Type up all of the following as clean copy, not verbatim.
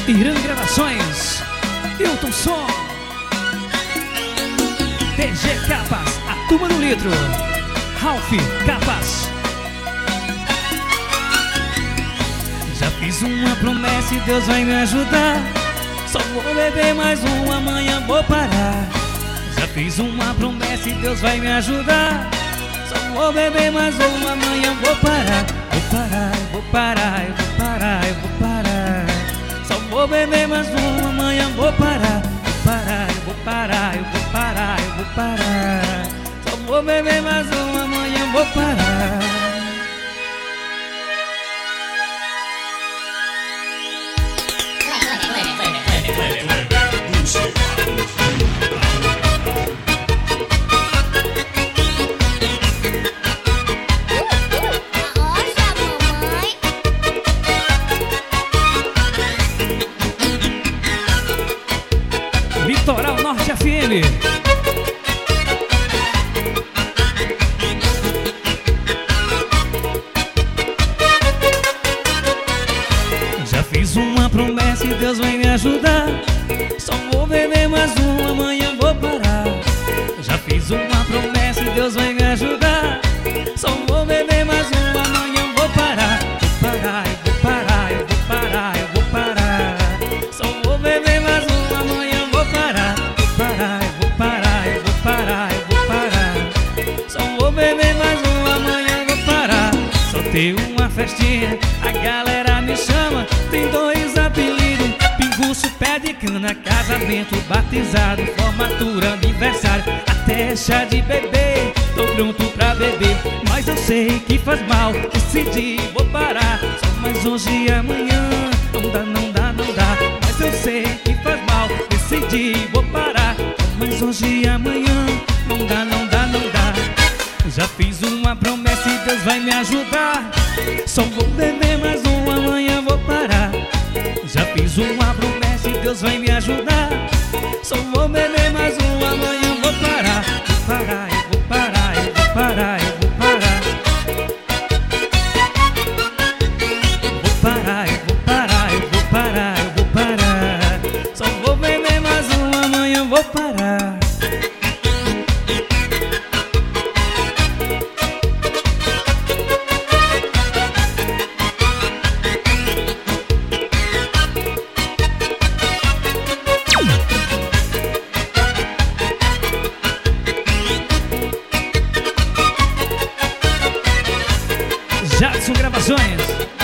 Irã Gravações, Hilton Som, TG Capas, a turma do litro, Ralph Capas. Já fiz uma promessa e Deus vai me ajudar. Só vou beber mais uma, amanhã vou parar. Já fiz uma promessa e Deus vai me ajudar. Só vou beber mais uma, amanhã vou parar. Vou parar, vou parar, eu vou parar, eu vou parar. Só vou beber mais uma, amanhã vou parar. Vou parar, eu vou parar, eu vou parar, eu vou parar. Só vou beber mais uma, amanhã vou parar. Litoral Norte FM. Já fiz uma promessa e Deus vai me ajudar. Só vou beber mais uma, amanhã vou parar. Já fiz uma promessa e Deus vai me ajudar. Só vou beber mais uma, amanhã vou parar. Vou parar, eu vou parar, eu vou parar, eu vou parar. Só vou beber mais uma, amanhã vou parar. Vou parar, eu vou parar, eu vou parar, eu vou parar. Só vou beber mais uma, amanhã vou parar. Só tem uma festinha, a galera me chama. Tem dois apelidos: pinguço, pé de cana, casamento, batizado, formatura, aniversário, até chá de bebê. Tô pronto pra beber, mas eu sei que faz mal. Decidi, vou parar. Só mais hoje e amanhã. Não dá, não dá, não dá. Mas eu sei que faz mal. Decidi, vou parar. Só mais hoje e amanhã. Não dá, não dá, não dá. Já fiz uma promessa e Deus vai me ajudar. Só vou beber mais uma, amanhã vou parar. Já fiz uma promessa e Deus vai me ajudar. Só vou beber mais uma, amanhã vou parar. Vou parar, eu vou parar, eu vou parar, eu vou parar. Vou parar, eu vou parar, eu vou parar, eu vou parar. Só vou beber mais uma, amanhã vou parar. Jackson Gravações.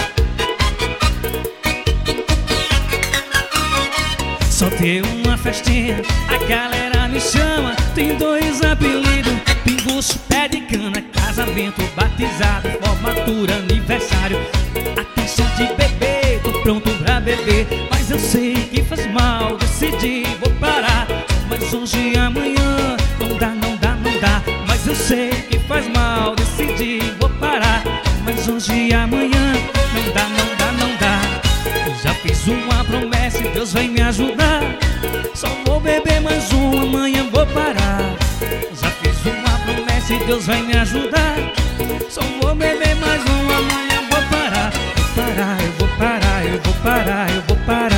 Só tem uma festinha, a galera me chama. Tem dois apelidos: pinguço, pé de cana, casamento, batizado, formatura, aniversário, até chá de bebê. Tô pronto pra beber, mas eu sei que faz mal. Decidi, vou parar. Mas hoje e amanhã. Não dá, não dá, não dá. Mas eu sei que faz mal. Decidi, vou parar. Mas hoje e amanhã. Não dá, não dá, não dá. Já fiz uma promessa e Deus vai me ajudar. Só vou beber mais uma, amanhã vou parar. Já fiz uma promessa e Deus vai me ajudar. Só vou beber mais uma, amanhã vou parar. Vou parar, eu vou parar, eu vou parar, eu vou parar.